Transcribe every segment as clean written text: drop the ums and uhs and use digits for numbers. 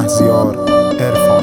مهزیار عرفان.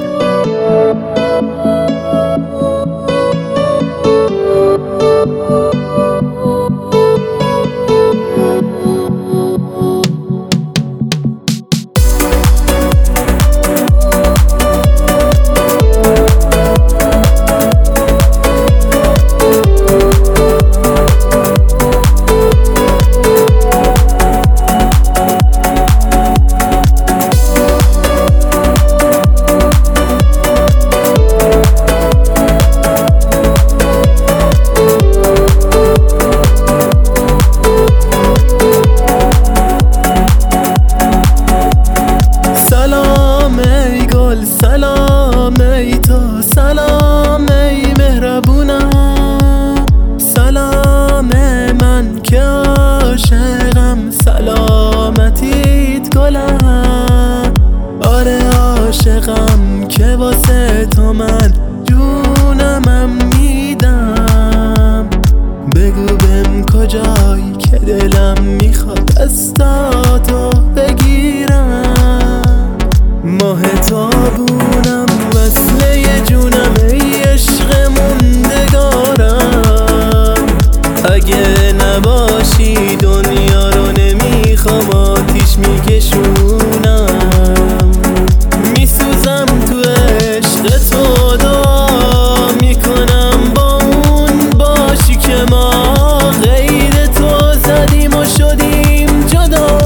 سلام ای تو، سلام ای مهربونم، سلام من که عاشقم، سلامتیت گلم. آره عاشقم که واسه تو من جونمم میدم. بگو بهم کجایی که دلم میخواد دستاتو بگیرم. ماه تابونم وصله جونم ای عشق موندگارم. اگه نباشی دنیا رو نمیخوام آتیش میکشونم. میسوزم تو عشق تو، دعا میکنم با اون باشی که ما غیر تو زدیم و شدیم جدا.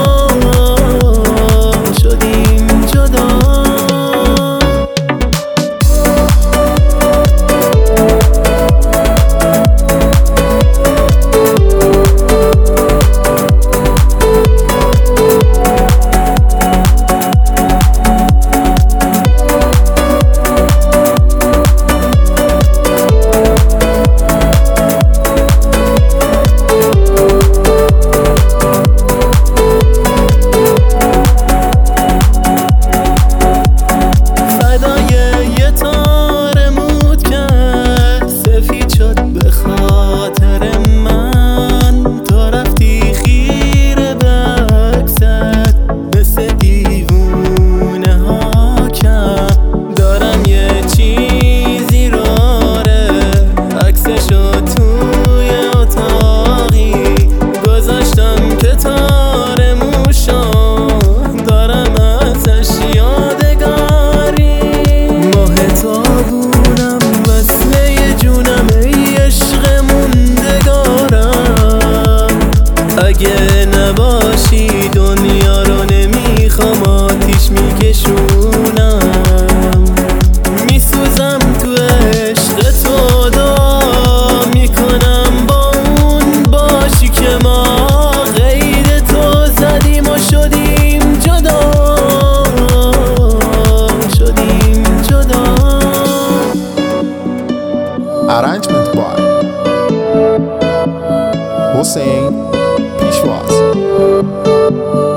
اگه نباشی دنیا رو نمیخوام آتیش میکشونم. میسوزم تو عشق تو، دعا میکنم با اون باشی که ما غیر تو زدیم و شدیم جدا. Arrangement by Hussein Pishwas.